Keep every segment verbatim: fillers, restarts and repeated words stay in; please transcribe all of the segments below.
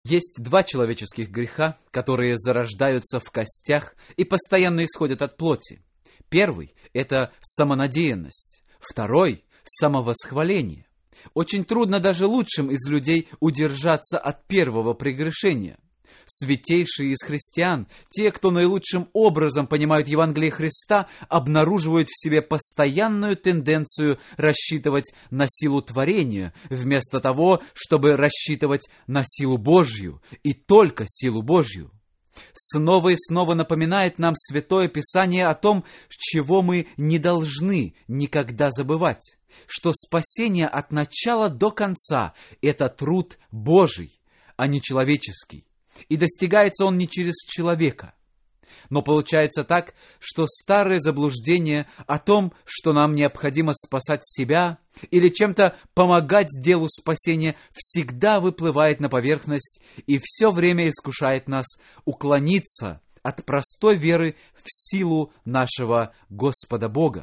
Есть два человеческих греха, которые зарождаются в костях и постоянно исходят от плоти. Первый – это самонадеянность. Второй – самовосхваление. Очень трудно даже лучшим из людей удержаться от первого прегрешения. Святейшие из христиан, те, кто наилучшим образом понимают Евангелие Христа, обнаруживают в себе постоянную тенденцию рассчитывать на силу творения, вместо того, чтобы рассчитывать на силу Божью, и только силу Божью. Снова и снова напоминает нам Святое Писание о том, чего мы не должны никогда забывать, что спасение от начала до конца – это труд Божий, а не человеческий. И достигается он не через человека. Но получается так, что старое заблуждение о том, что нам необходимо спасать себя или чем-то помогать делу спасения, всегда выплывает на поверхность и все время искушает нас уклониться от простой веры в силу нашего Господа Бога.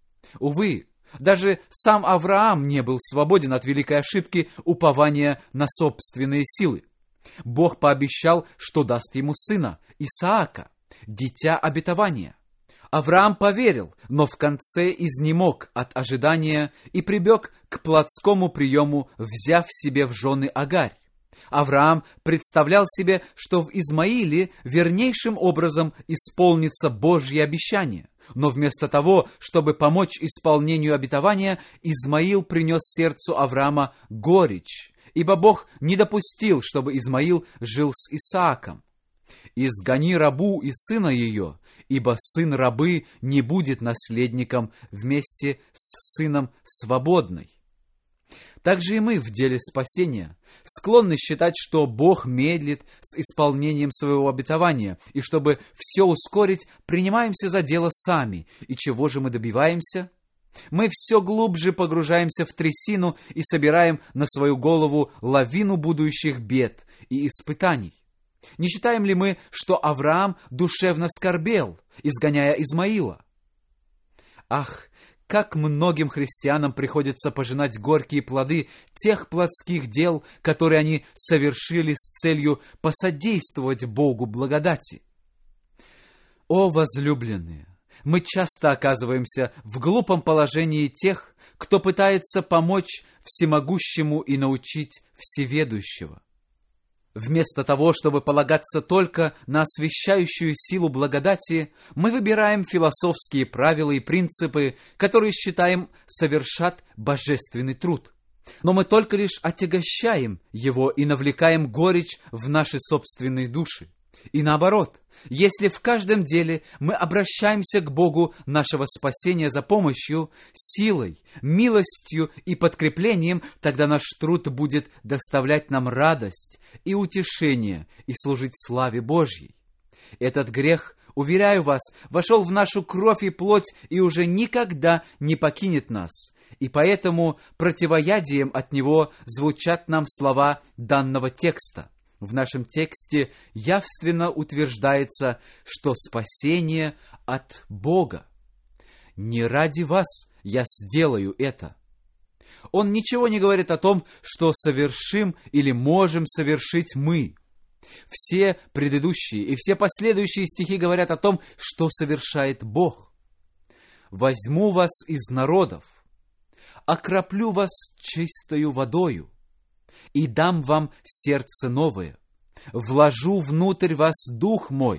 Увы, даже сам Авраам не был свободен от великой ошибки упования на собственные силы. Бог пообещал, что даст ему сына, Исаака, дитя обетования. Авраам поверил, но в конце изнемог от ожидания и прибег к плотскому приему, взяв себе в жены Агарь. Авраам представлял себе, что в Измаиле вернейшим образом исполнится Божье обещание. Но вместо того, чтобы помочь исполнению обетования, Измаил принес сердцу Авраама горечь, ибо Бог не допустил, чтобы Измаил жил с Исааком. «Изгони рабу и сына ее, ибо сын рабы не будет наследником вместе с сыном свободной». Также и мы в деле спасения склонны считать, что Бог медлит с исполнением своего обетования, и чтобы все ускорить, принимаемся за дело сами. И чего же мы добиваемся? Мы все глубже погружаемся в трясину и собираем на свою голову лавину будущих бед и испытаний. Не считаем ли мы, что Авраам душевно скорбел, изгоняя Измаила? Ах, как многим христианам приходится пожинать горькие плоды тех плотских дел, которые они совершили с целью посодействовать Богу благодати. О, возлюбленные! Мы часто оказываемся в глупом положении тех, кто пытается помочь всемогущему и научить всеведущего. Вместо того, чтобы полагаться только на освящающую силу благодати, мы выбираем философские правила и принципы, которые считаем совершат божественный труд. Но мы только лишь отягощаем его и навлекаем горечь в наши собственные души. И наоборот, если в каждом деле мы обращаемся к Богу нашего спасения за помощью, силой, милостью и подкреплением, тогда наш труд будет доставлять нам радость и утешение и служить славе Божьей. Этот грех, уверяю вас, вошел в нашу кровь и плоть и уже никогда не покинет нас. И поэтому противоядием от него звучат нам слова данного текста. В нашем тексте явственно утверждается, что спасение от Бога. Не ради вас я сделаю это. Он ничего не говорит о том, что совершим или можем совершить мы. Все предыдущие и все последующие стихи говорят о том, что совершает Бог. «Возьму вас из народов, окроплю вас чистою водою, и дам вам сердце новое, вложу внутрь вас дух мой».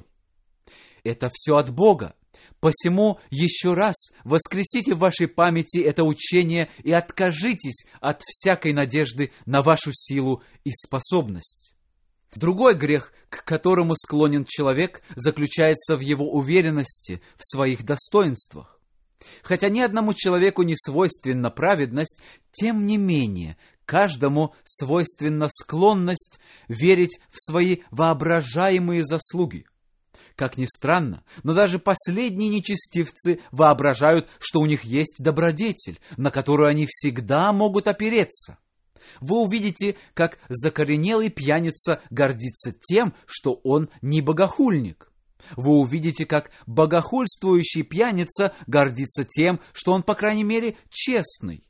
Это все от Бога. Посему еще раз воскресите в вашей памяти это учение и откажитесь от всякой надежды на вашу силу и способность. Другой грех, к которому склонен человек, заключается в его уверенности в своих достоинствах. Хотя ни одному человеку не свойственна праведность, тем не менее, каждому свойственна склонность верить в свои воображаемые заслуги. Как ни странно, но даже последние нечестивцы воображают, что у них есть добродетель, на которую они всегда могут опереться. Вы увидите, как закоренелый пьяница гордится тем, что он не богохульник. Вы увидите, как богохульствующий пьяница гордится тем, что он, по крайней мере, честный.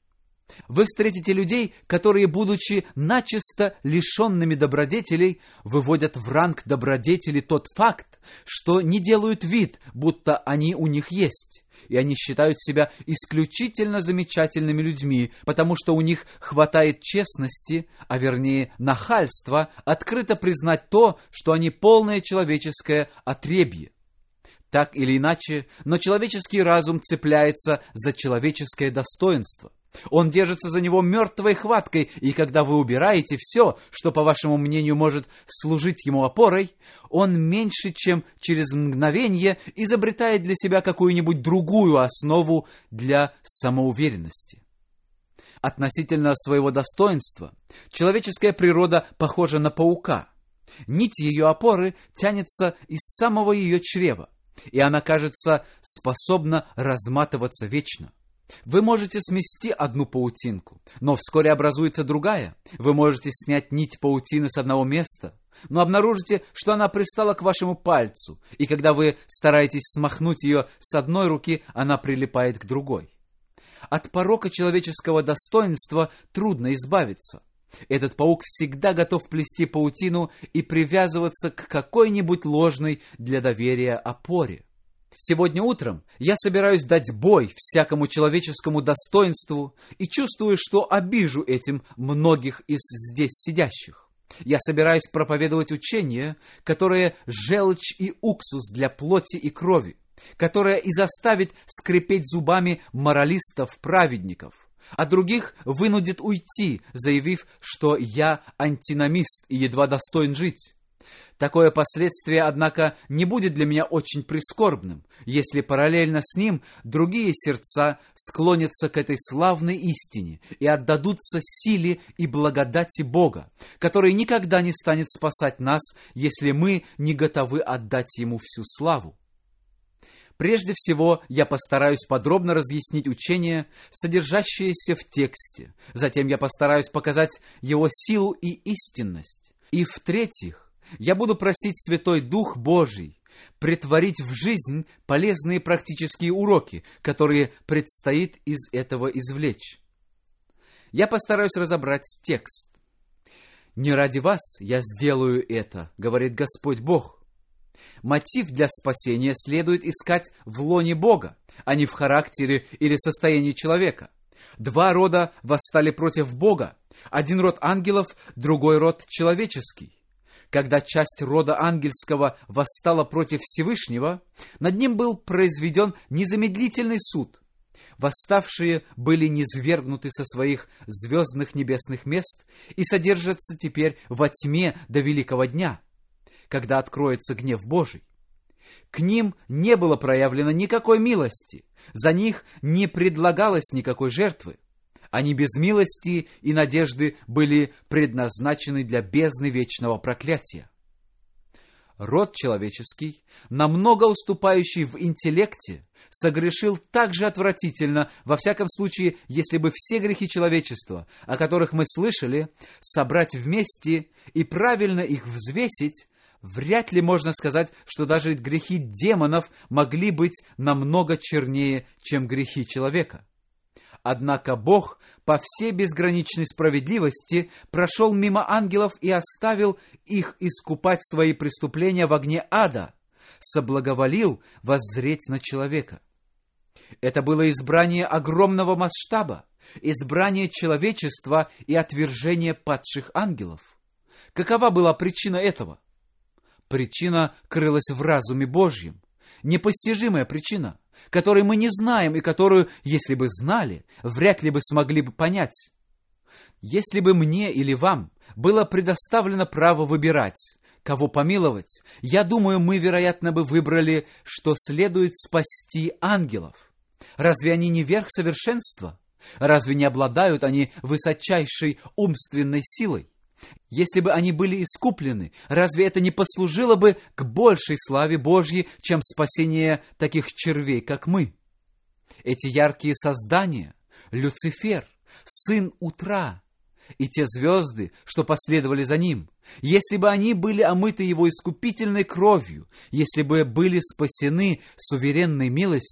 Вы встретите людей, которые, будучи начисто лишенными добродетелей, выводят в ранг добродетели тот факт, что не делают вид, будто они у них есть, и они считают себя исключительно замечательными людьми, потому что у них хватает честности, а вернее нахальства, открыто признать то, что они полное человеческое отребье. Так или иначе, но человеческий разум цепляется за человеческое достоинство. Он держится за него мертвой хваткой, и когда вы убираете все, что, по вашему мнению, может служить ему опорой, он меньше чем через мгновение изобретает для себя какую-нибудь другую основу для самоуверенности. Относительно своего достоинства, человеческая природа похожа на паука. Нить ее опоры тянется из самого ее чрева, и она, кажется, способна разматываться вечно. Вы можете смести одну паутинку, но вскоре образуется другая. Вы можете снять нить паутины с одного места, но обнаружите, что она пристала к вашему пальцу, и когда вы стараетесь смахнуть ее с одной руки, она прилипает к другой. От порока человеческого достоинства трудно избавиться. Этот паук всегда готов плести паутину и привязываться к какой-нибудь ложной для доверия опоре. Сегодня утром я собираюсь дать бой всякому человеческому достоинству и чувствую, что обижу этим многих из здесь сидящих. Я собираюсь проповедовать учение, которое желчь и уксус для плоти и крови, которое и заставит скрипеть зубами моралистов-праведников, а других вынудит уйти, заявив, что я антиномист и едва достоин жить. Такое последствие, однако, не будет для меня очень прискорбным, если параллельно с ним другие сердца склонятся к этой славной истине и отдадутся силе и благодати Бога, который никогда не станет спасать нас, если мы не готовы отдать Ему всю славу. Прежде всего, я постараюсь подробно разъяснить учение, содержащееся в тексте. Затем я постараюсь показать его силу и истинность. И в-третьих, я буду просить Святой Дух Божий претворить в жизнь полезные практические уроки, которые предстоит из этого извлечь. Я постараюсь разобрать текст. «Не ради вас я сделаю это, — говорит Господь Бог. Мотив для спасения следует искать в лоне Бога, а не в характере или состоянии человека. Два рода восстали против Бога. Один род ангелов, другой род человеческий. Когда часть рода ангельского восстала против Всевышнего, над ним был произведен незамедлительный суд. Восставшие были низвергнуты со своих звездных небесных мест и содержатся теперь во тьме до великого дня, когда откроется гнев Божий. К ним не было проявлено никакой милости, за них не предлагалось никакой жертвы. Они без милости и надежды были предназначены для бездны вечного проклятия. Род человеческий, намного уступающий в интеллекте, согрешил так же отвратительно, во всяком случае, если бы все грехи человечества, о которых мы слышали, собрать вместе и правильно их взвесить, вряд ли можно сказать, что даже грехи демонов могли быть намного чернее, чем грехи человека. Однако Бог по всей безграничной справедливости прошел мимо ангелов и оставил их искупать свои преступления в огне ада, соблаговолил воззреть на человека. Это было избрание огромного масштаба, избрание человечества и отвержение падших ангелов. Какова была причина этого? Причина крылась в разуме Божьем, непостижимая причина, которой мы не знаем и которую, если бы знали, вряд ли бы смогли бы понять. Если бы мне или вам было предоставлено право выбирать, кого помиловать, я думаю, мы, вероятно, бы выбрали, что следует спасти ангелов. Разве они не верх совершенства? Разве не обладают они высочайшей умственной силой? Если бы они были искуплены, разве это не послужило бы к большей славе Божьей, чем спасение таких червей, как мы? Эти яркие создания, Люцифер, сын утра, и те звезды, что последовали за ним, если бы они были омыты его искупительной кровью, если бы были спасены суверенной милостью,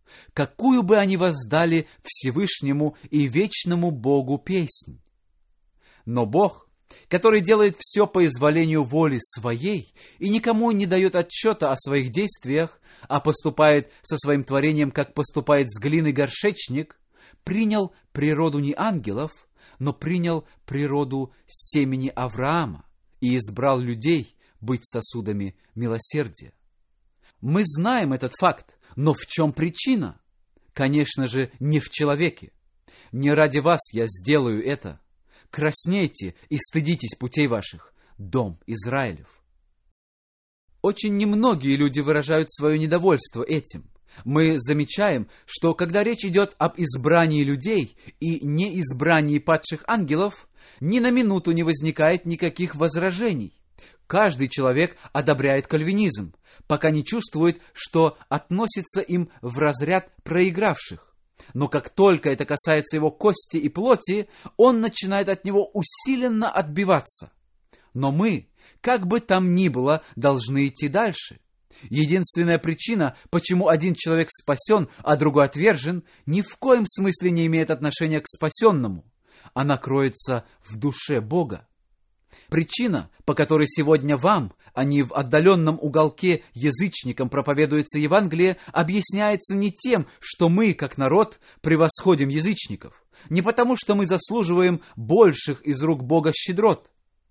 какую бы они воздали Всевышнему и вечному Богу песнь. Но Бог, который делает все по изволению воли своей и никому не дает отчета о своих действиях, а поступает со своим творением, как поступает с глиной горшечник, принял природу не ангелов, но принял природу семени Авраама и избрал людей быть сосудами милосердия. Мы знаем этот факт, но в чем причина? Конечно же, не в человеке. Не ради вас я сделаю это. Краснейте и стыдитесь путей ваших, дом Израилев. Очень немногие люди выражают свое недовольство этим. Мы замечаем, что когда речь идет об избрании людей и неизбрании падших ангелов, ни на минуту не возникает никаких возражений. Каждый человек одобряет кальвинизм, пока не чувствует, что относится им в разряд проигравших. Но как только это касается его кости и плоти, он начинает от него усиленно отбиваться. Но мы, как бы там ни было, должны идти дальше. Единственная причина, почему один человек спасен, а другой отвержен, ни в коем смысле не имеет отношения к спасенному. Она кроется в душе Бога. Причина, по которой сегодня вам, а не в отдаленном уголке язычникам проповедуется Евангелие, объясняется не тем, что мы, как народ, превосходим язычников, не потому, что мы заслуживаем больших из рук Бога щедрот.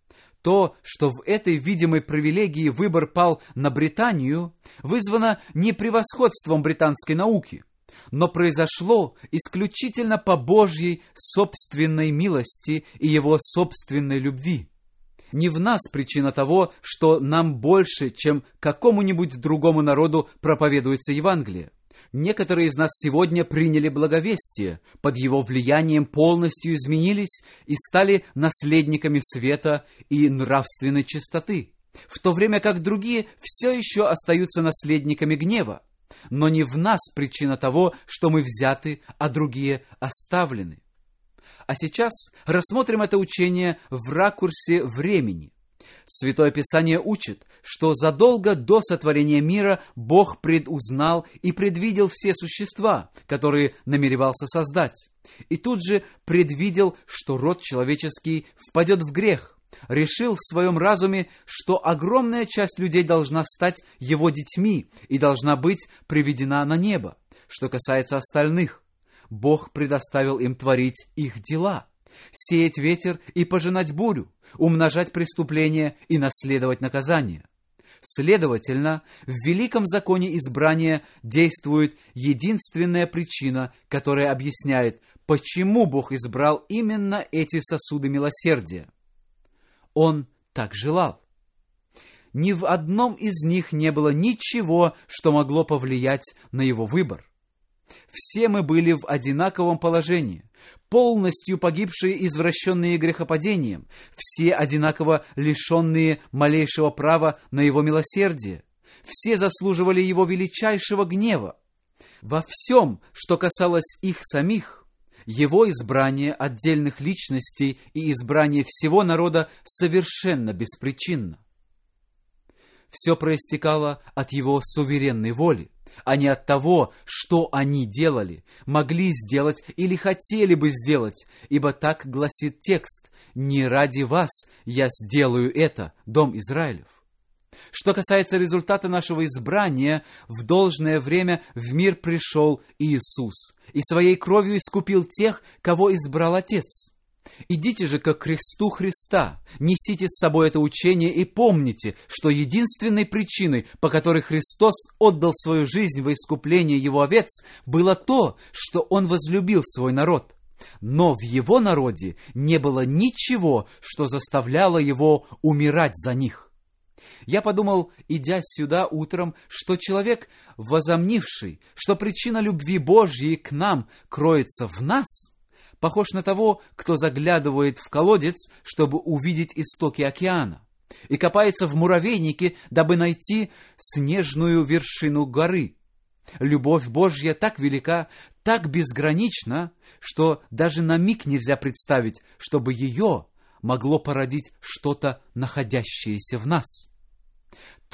То, что в этой видимой привилегии выбор пал на Британию, вызвано не превосходством британской науки, но произошло исключительно по Божьей собственной милости и Его собственной любви. Не в нас причина того, что нам больше, чем какому-нибудь другому народу проповедуется Евангелие. Некоторые из нас сегодня приняли благовестие, под его влиянием полностью изменились и стали наследниками света и нравственной чистоты, в то время как другие все еще остаются наследниками гнева. Но не в нас причина того, что мы взяты, а другие оставлены. А сейчас рассмотрим это учение в ракурсе времени. Святое Писание учит, что задолго до сотворения мира Бог предузнал и предвидел все существа, которые намеревался создать. И тут же предвидел, что род человеческий впадет в грех. Решил в своем разуме, что огромная часть людей должна стать его детьми и должна быть приведена на небо. Что касается остальных, Бог предоставил им творить их дела, сеять ветер и пожинать бурю, умножать преступления и наследовать наказание. Следовательно, в великом законе избрания действует единственная причина, которая объясняет, почему Бог избрал именно эти сосуды милосердия. Он так желал. Ни в одном из них не было ничего, что могло повлиять на его выбор. Все мы были в одинаковом положении, полностью погибшие, извращенные грехопадением, все одинаково лишенные малейшего права на его милосердие, все заслуживали его величайшего гнева. Во всем, что касалось их самих, его избрание отдельных личностей и избрание всего народа совершенно беспричинно. Все проистекало от его суверенной воли, а не от того, что они делали, могли сделать или хотели бы сделать, ибо так гласит текст: «Не ради вас я сделаю это, дом Израилев». Что касается результата нашего избрания, в должное время в мир пришел Иисус и своей кровью искупил тех, кого избрал Отец. Идите же ко кресту Христа, несите с собой это учение и помните, что единственной причиной, по которой Христос отдал свою жизнь во искупление Его овец, было то, что Он возлюбил свой народ. Но в Его народе не было ничего, что заставляло Его умирать за них. Я подумал, идя сюда утром, что человек, возомнивший, что причина любви Божьей к нам кроется в нас, похож на того, кто заглядывает в колодец, чтобы увидеть истоки океана, и копается в муравейнике, дабы найти снежную вершину горы. Любовь Божья так велика, так безгранична, что даже на миг нельзя представить, чтобы ее могло породить что-то, находящееся в нас.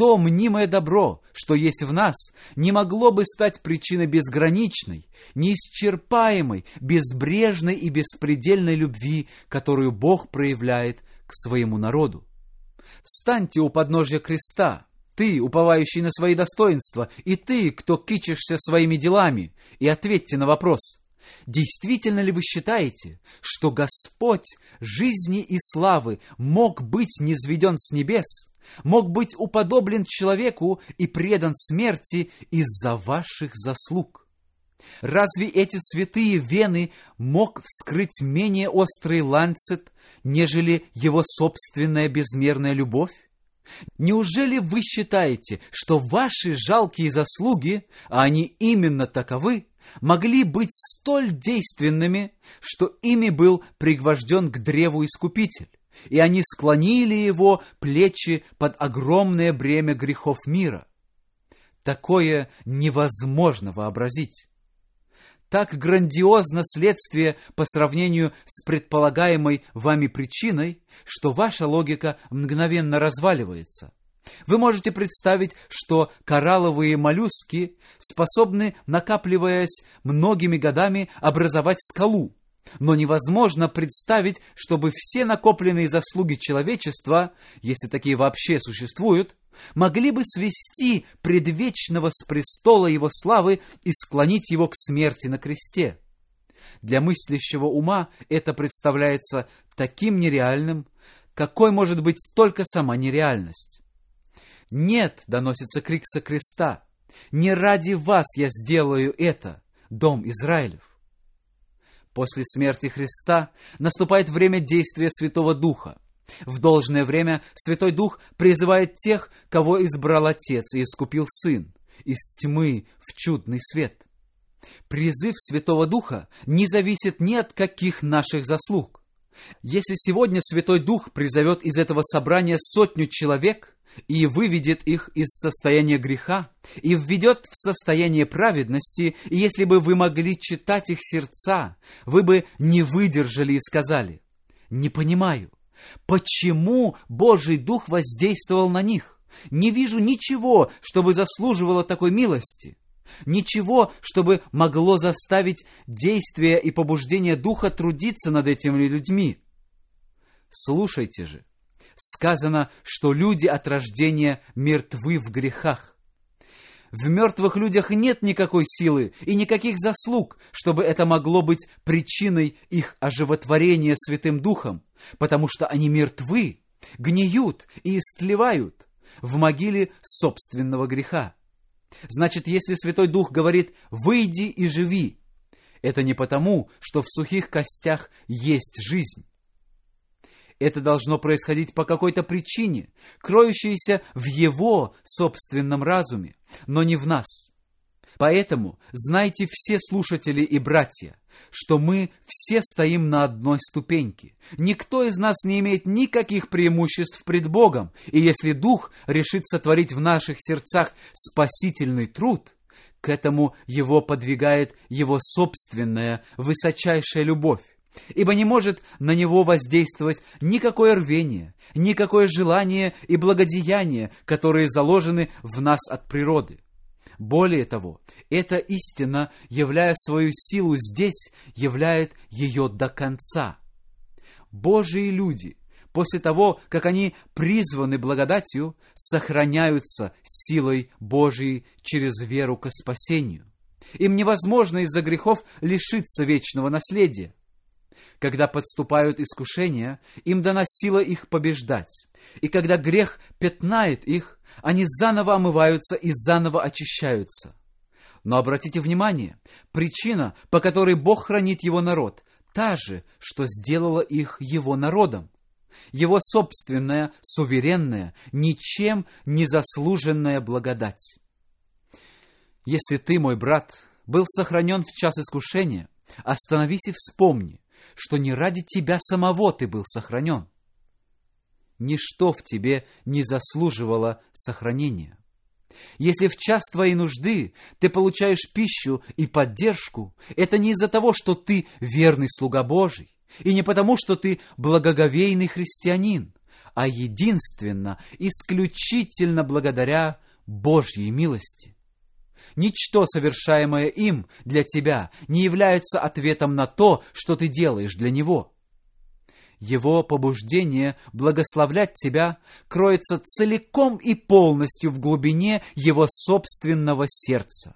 то мнимое добро, что есть в нас, не могло бы стать причиной безграничной, неисчерпаемой, безбрежной и беспредельной любви, которую Бог проявляет к своему народу. Станьте у подножия креста, ты, уповающий на свои достоинства, и ты, кто кичишься своими делами, и ответьте на вопрос: действительно ли вы считаете, что Господь жизни и славы мог быть низведен с небес, мог быть уподоблен человеку и предан смерти из-за ваших заслуг? Разве эти святые вены мог вскрыть менее острый ланцет, нежели его собственная безмерная любовь? Неужели вы считаете, что ваши жалкие заслуги, а они именно таковы, могли быть столь действенными, что ими был пригвожден к древу Искупитель, и они склонили его плечи под огромное бремя грехов мира? Такое невозможно вообразить. Так грандиозно следствие по сравнению с предполагаемой вами причиной, что ваша логика мгновенно разваливается. Вы можете представить, что коралловые моллюски способны, накапливаясь многими годами, образовать скалу. Но невозможно представить, чтобы все накопленные заслуги человечества, если такие вообще существуют, могли бы свести предвечного с престола его славы и склонить его к смерти на кресте. Для мыслящего ума это представляется таким нереальным, какой может быть только сама нереальность. «Нет», — доносится крик со креста, — «не ради вас я сделаю это, дом Израилев». После смерти Христа наступает время действия Святого Духа. В должное время Святой Дух призывает тех, кого избрал Отец и искупил Сын, из тьмы в чудный свет. Призыв Святого Духа не зависит ни от каких наших заслуг. Если сегодня Святой Дух призовет из этого собрания сотню человек и выведет их из состояния греха, и введет в состояние праведности, и если бы вы могли читать их сердца, вы бы не выдержали и сказали: «Не понимаю, почему Божий Дух воздействовал на них? Не вижу ничего, чтобы заслуживало такой милости, ничего, чтобы могло заставить действие и побуждение Духа трудиться над этими людьми». Слушайте же, сказано, что люди от рождения мертвы в грехах. В мертвых людях нет никакой силы и никаких заслуг, чтобы это могло быть причиной их оживотворения Святым Духом, потому что они мертвы, гниют и истлевают в могиле собственного греха. Значит, если Святой Дух говорит «выйди и живи», это не потому, что в сухих костях есть жизнь. Это должно происходить по какой-то причине, кроющейся в Его собственном разуме, но не в нас. Поэтому знайте все слушатели и братья, что мы все стоим на одной ступеньке. Никто из нас не имеет никаких преимуществ пред Богом, и если Дух решит сотворить в наших сердцах спасительный труд, к этому его подвигает Его собственная высочайшая любовь. Ибо не может на него воздействовать никакое рвение, никакое желание и благодеяние, которые заложены в нас от природы. Более того, эта истина, являя свою силу здесь, являет ее до конца. Божьи люди, после того, как они призваны благодатью, сохраняются силой Божией через веру ко спасению. Им невозможно из-за грехов лишиться вечного наследия. Когда подступают искушения, им дана сила их побеждать. И когда грех пятнает их, они заново омываются и заново очищаются. Но обратите внимание, причина, по которой Бог хранит Его народ, та же, что сделала их Его народом. Его собственная, суверенная, ничем не заслуженная благодать. Если ты, мой брат, был сохранен в час искушения, остановись и вспомни, что не ради тебя самого ты был сохранен. Ничто в тебе не заслуживало сохранения. Если в час твоей нужды ты получаешь пищу и поддержку, это не из-за того, что ты верный слуга Божий, и не потому, что ты благоговейный христианин, а единственно, исключительно благодаря Божьей милости. Ничто, совершаемое им для тебя, не является ответом на то, что ты делаешь для него. Его побуждение благословлять тебя кроется целиком и полностью в глубине его собственного сердца.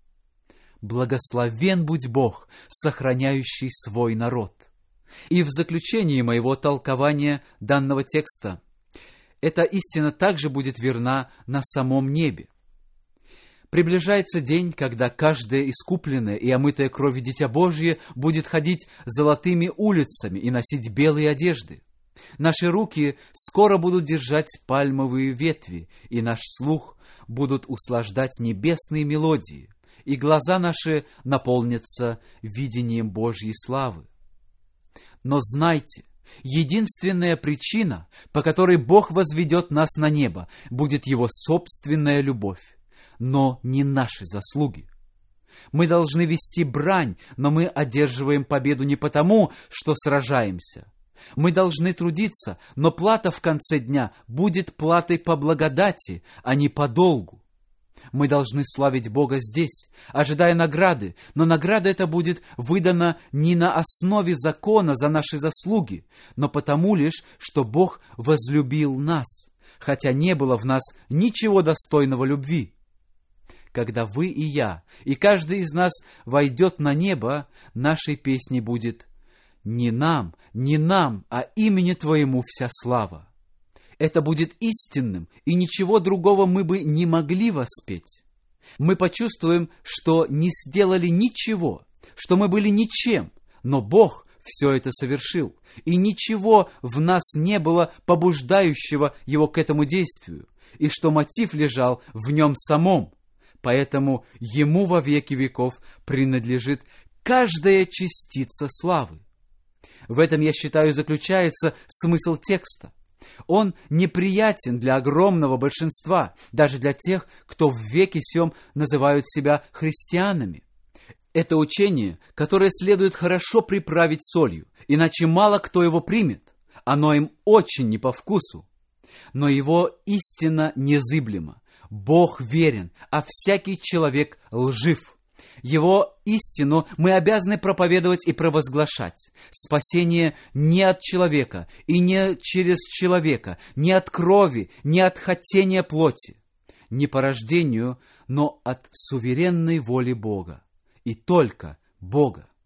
Благословен будь Бог, сохраняющий свой народ. И в заключении моего толкования данного текста эта истина также будет верна на самом небе. Приближается день, когда каждое искупленное и омытое кровью Дитя Божье будет ходить золотыми улицами и носить белые одежды. Наши руки скоро будут держать пальмовые ветви, и наш слух будут услаждать небесные мелодии, и глаза наши наполнятся видением Божьей славы. Но знайте, единственная причина, по которой Бог возведет нас на небо, будет Его собственная любовь, но не наши заслуги. Мы должны вести брань, но мы одерживаем победу не потому, что сражаемся. Мы должны трудиться, но плата в конце дня будет платой по благодати, а не по долгу. Мы должны славить Бога здесь, ожидая награды, но награда эта будет выдана не на основе закона за наши заслуги, но потому лишь, что Бог возлюбил нас, хотя не было в нас ничего достойного любви. Когда вы и я, и каждый из нас войдет на небо, нашей песней будет «Не нам, не нам, а имени Твоему вся слава». Это будет истинным, и ничего другого мы бы не могли воспеть. Мы почувствуем, что не сделали ничего, что мы были ничем, но Бог все это совершил, и ничего в нас не было побуждающего Его к этому действию, и что мотив лежал в Нем самом. Поэтому Ему во веки веков принадлежит каждая частица славы. В этом, я считаю, заключается смысл текста. Он неприятен для огромного большинства, даже для тех, кто в веке сем называют себя христианами. Это учение, которое следует хорошо приправить солью, иначе мало кто его примет. Оно им очень не по вкусу. Но его истина незыблема. Бог верен, а всякий человек лжив. Его истину мы обязаны проповедовать и провозглашать. Спасение не от человека и не через человека, не от крови, не от хотения плоти, не по рождению, но от суверенной воли Бога. И только Бога.